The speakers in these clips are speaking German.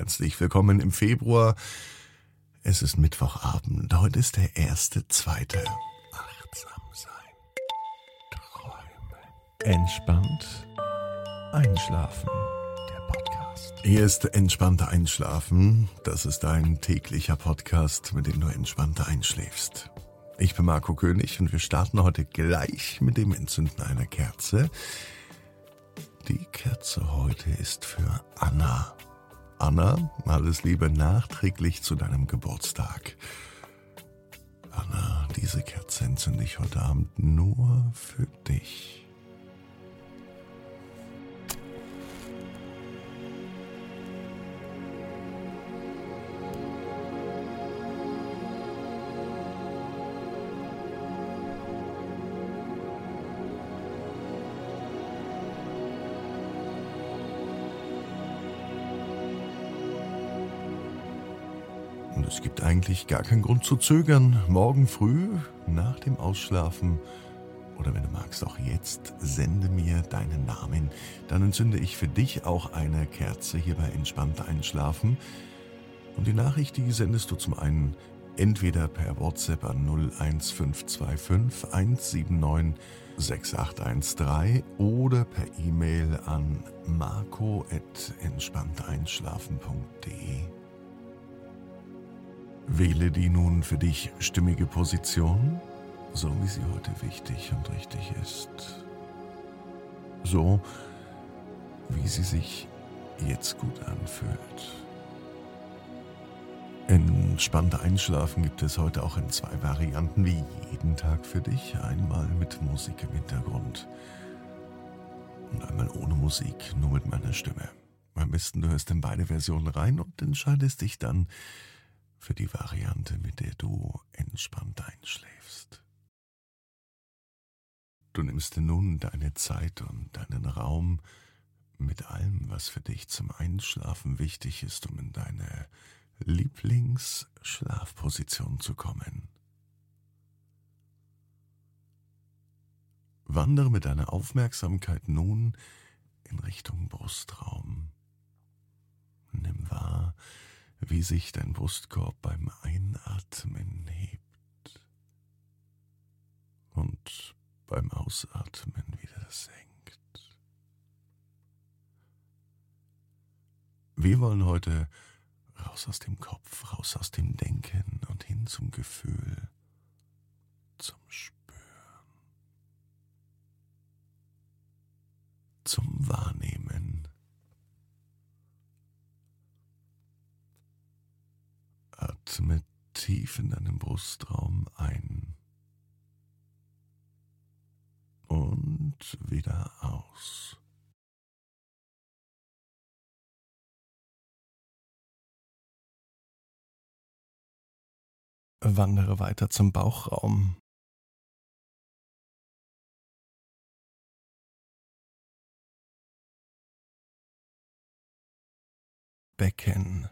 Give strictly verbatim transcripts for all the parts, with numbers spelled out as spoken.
herzlich willkommen im Februar. Es ist Mittwochabend, heute ist der erste, zweite. Achtsam sein, träumen, entspannt einschlafen. Der Podcast. Hier ist Entspannter Einschlafen. Das ist ein täglicher Podcast, mit dem du entspannter einschläfst. Ich bin Marco König und wir starten heute gleich mit dem Entzünden einer Kerze. Die Kerze heute ist für Anna. Anna, alles Liebe nachträglich zu deinem Geburtstag. Anna, diese Kerze entzünde ich heute Abend nur für dich. Und es gibt eigentlich gar keinen Grund zu zögern. Morgen früh, nach dem Ausschlafen, oder wenn du magst auch jetzt, sende mir deinen Namen. Dann entzünde ich für dich auch eine Kerze hier bei Entspannter Einschlafen. Und die Nachricht, die sendest du zum einen entweder per WhatsApp an null eins fünf zwei fünf eins sieben neun sechs acht eins drei oder per E-Mail an marco at entspannteinschlafen punkt de. Wähle die nun für dich stimmige Position, so wie sie heute wichtig und richtig ist. So, wie sie sich jetzt gut anfühlt. Entspannter Einschlafen gibt es heute auch in zwei Varianten, wie jeden Tag für dich. Einmal mit Musik im Hintergrund und einmal ohne Musik, nur mit meiner Stimme. Am besten du hörst in beide Versionen rein und entscheidest dich dann für die Variante, mit der du entspannt einschläfst. Du nimmst dir nun deine Zeit und deinen Raum mit allem, was für dich zum Einschlafen wichtig ist, um in deine Lieblingsschlafposition zu kommen. Wandere mit deiner Aufmerksamkeit nun in Richtung Brustraum. Nimm wahr, wie sich dein Brustkorb beim Einatmen hebt und beim Ausatmen wieder senkt. Wir wollen heute raus aus dem Kopf, raus aus dem Denken und hin zum Gefühl, zum Spüren, zum Wahrnehmen. Atme tief in deinen Brustraum ein und wieder aus. Wandere weiter zum Bauchraum. Becken.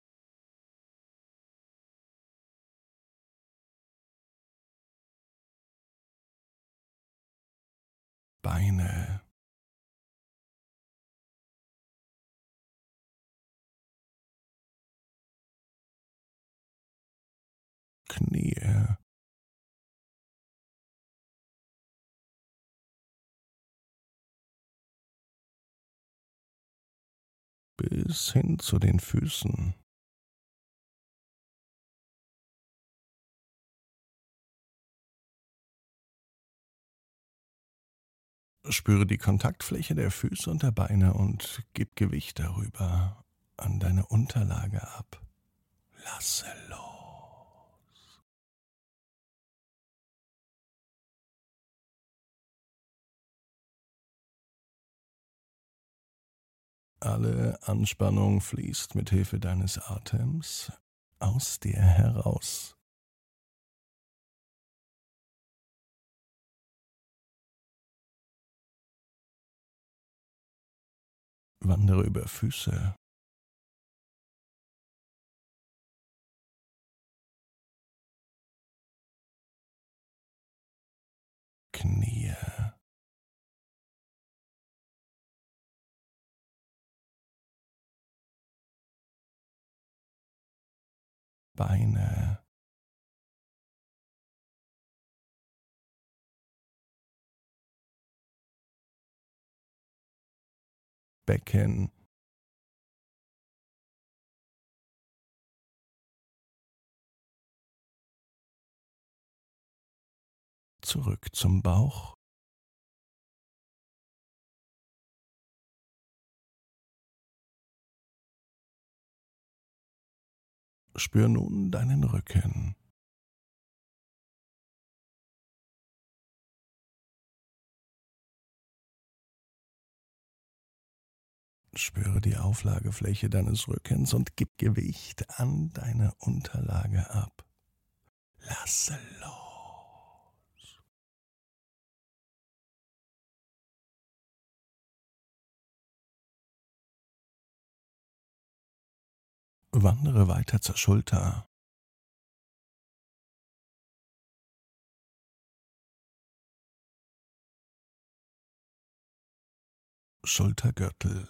Beine. Knie. Bis hin zu den Füßen. Spüre die Kontaktfläche der Füße und der Beine und gib Gewicht darüber an deine Unterlage ab. Lasse los. Alle Anspannung fließt mit Hilfe deines Atems aus dir heraus. Wandere über Füße, Knie, Beine, Becken, zurück zum Bauch, spür nun deinen Rücken, spüre die Auflagefläche deines Rückens und gib Gewicht an deine Unterlage ab. Lasse los. Wandere weiter zur Schulter. Schultergürtel.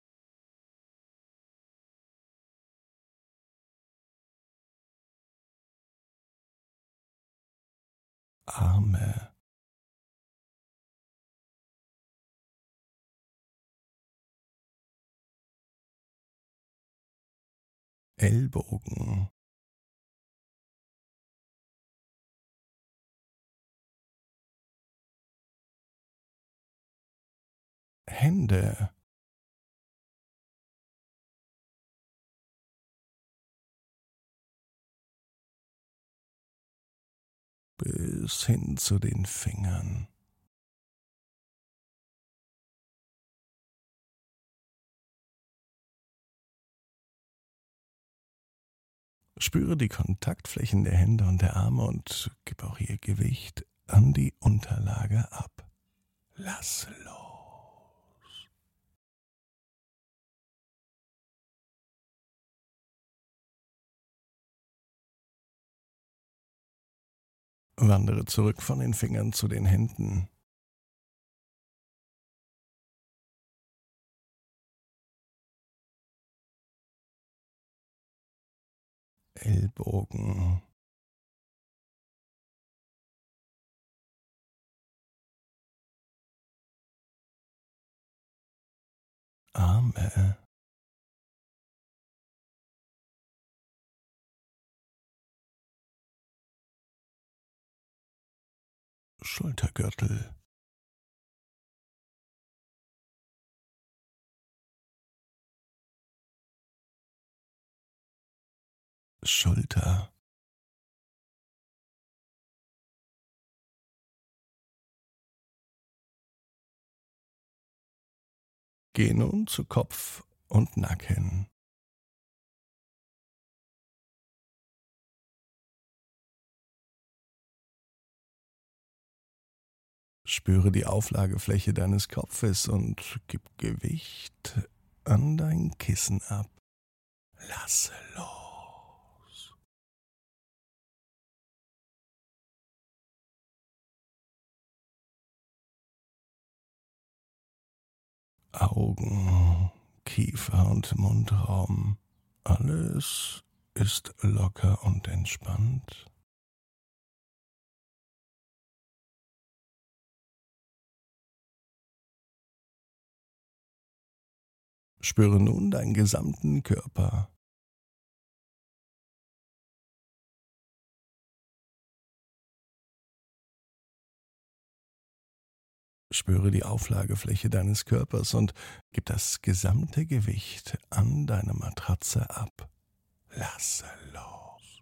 Arme. Ellbogen. Hände. Bis hin zu den Fingern. Spüre die Kontaktflächen der Hände und der Arme und gib auch hier Gewicht an die Unterlage ab. Lass los. Wandere zurück von den Fingern zu den Händen. Ellbogen. Arme. Schultergürtel. Schulter. Geh nun zu Kopf und Nacken. Spüre die Auflagefläche deines Kopfes und gib Gewicht an dein Kissen ab. Lasse los. Augen, Kiefer und Mundraum. Alles ist locker und entspannt. Spüre nun deinen gesamten Körper. Spüre die Auflagefläche deines Körpers und gib das gesamte Gewicht an deine Matratze ab. Lasse los.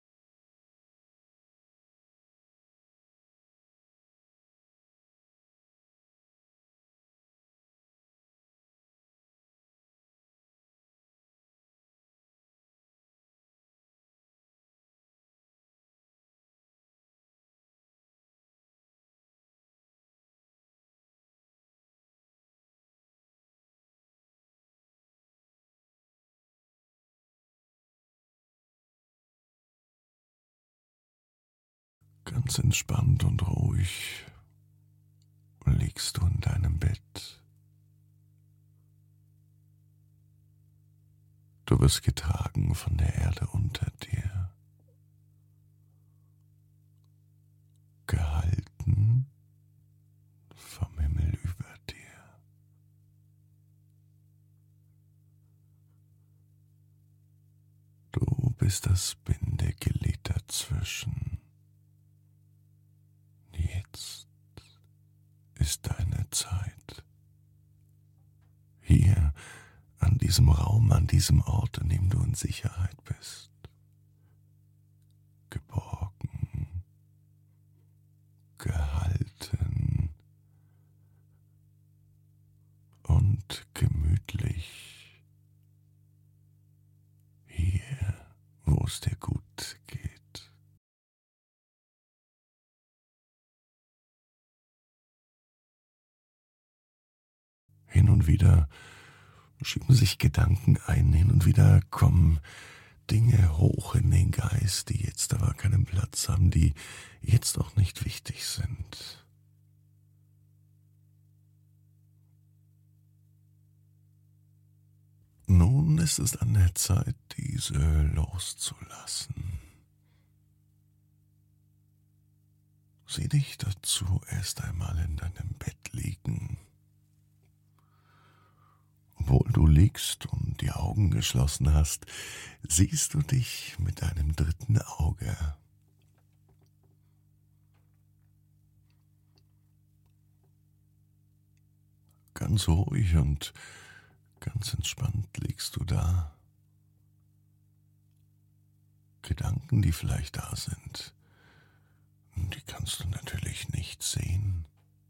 Ganz entspannt und ruhig liegst du in deinem Bett. Du wirst getragen von der Erde unter dir. bist das Bindeglied dazwischen. Jetzt ist deine Zeit. Hier, an diesem Raum, an diesem Ort, in dem du in Sicherheit bist. Geborgen, gehalten und gemütlich. Hier, wo es dir gut geht. Hin und wieder schieben sich Gedanken ein, hin und wieder kommen Dinge hoch in den Geist, die jetzt aber keinen Platz haben, die jetzt auch nicht wichtig sind. Nun ist es an der Zeit, diese loszulassen. Sieh dich dazu erst einmal in deinem Bett liegen. Obwohl du liegst und die Augen geschlossen hast, siehst du dich mit deinem dritten Auge. Ganz ruhig und ganz entspannt liegst du da. Gedanken, die vielleicht da sind, die kannst du natürlich nicht sehen.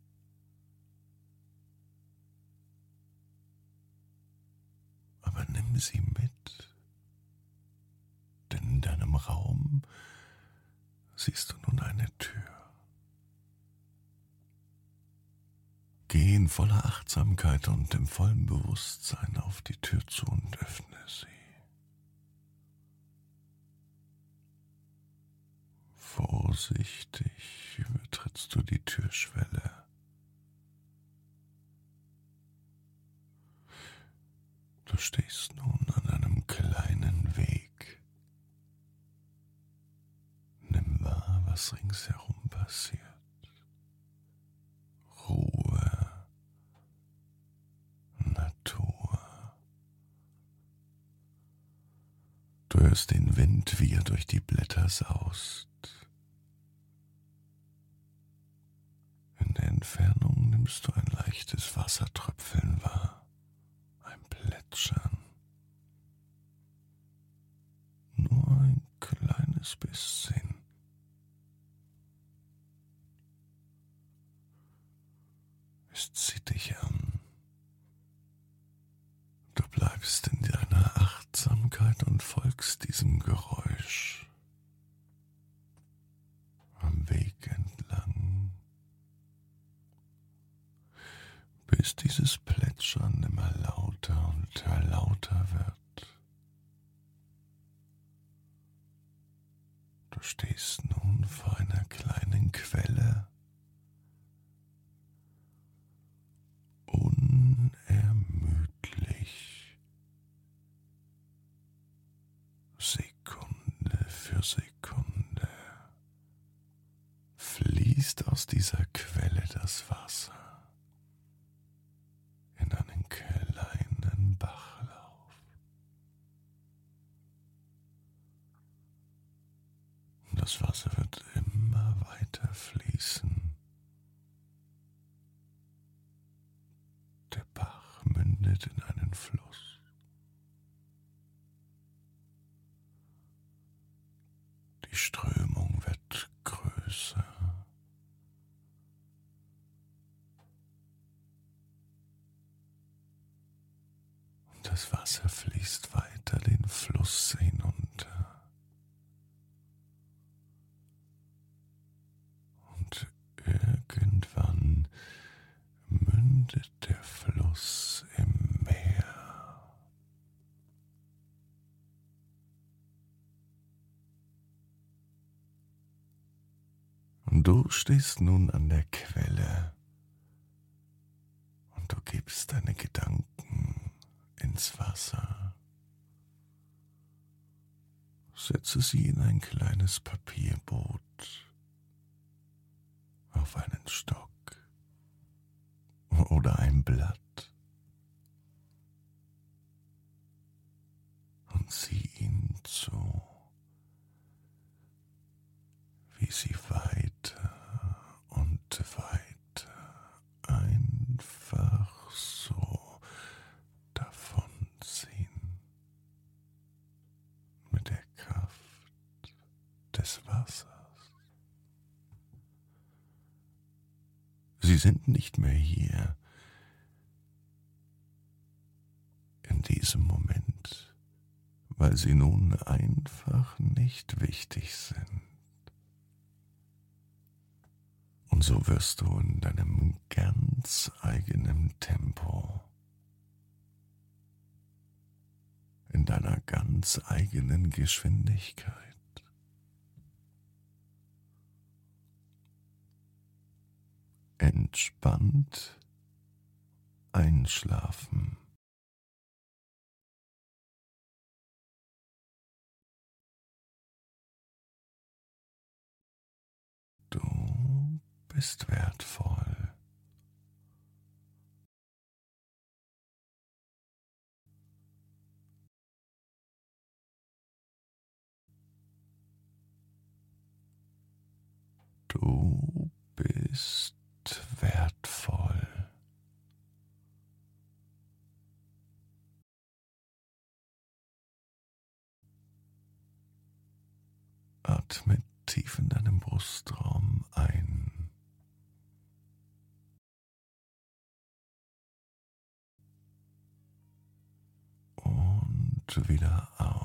Aber nimm sie mit, denn in deinem Raum siehst du nun eine Tür. Geh in voller Achtsamkeit und im vollen Bewusstsein auf die Tür zu und öffne sie. Vorsichtig übertrittst du die Türschwelle. Du stehst nun an einem kleinen Weg. Nimm wahr, was ringsherum passiert. Ruhe, Natur. Du hörst den Wind, wie er durch die Blätter saust. In der Entfernung nimmst du ein leichtes Wassertröpfeln wahr, ein Plätschern. Nur ein kleines bisschen. Es zieht dich an. Du bleibst in deiner Achtsamkeit und folgst diesem Geräusch am Weg entlang, bis dieses Plätschern immer lauter und lauter wird. Du stehst nun vor einer kleinen Quelle. Unermüdlich, Sekunde für Sekunde, fließt aus dieser Quelle das Wasser in einen kleinen Bachlauf. Und das Wasser wird immer weiter fließen. Der Bach mündet in einen Fluss. Die Strömung wird größer. Und das Wasser fließt weiter den Fluss hinunter. Und irgendwann mündet der Fluss im Meer. Und du stehst nun an der Quelle und du gibst deine Gedanken ins Wasser. Setze sie in ein kleines Papierboot, auf einen Stock oder ein Blatt und sieh ihnen zu. des Wassers. Sie sind nicht mehr hier in diesem Moment, weil sie nun einfach nicht wichtig sind. Und so wirst du in deinem ganz eigenen Tempo, in deiner ganz eigenen Geschwindigkeit entspannt einschlafen. Du bist wertvoll. Du bist wertvoll. Atme tief in deinem Brustraum ein und wieder aus.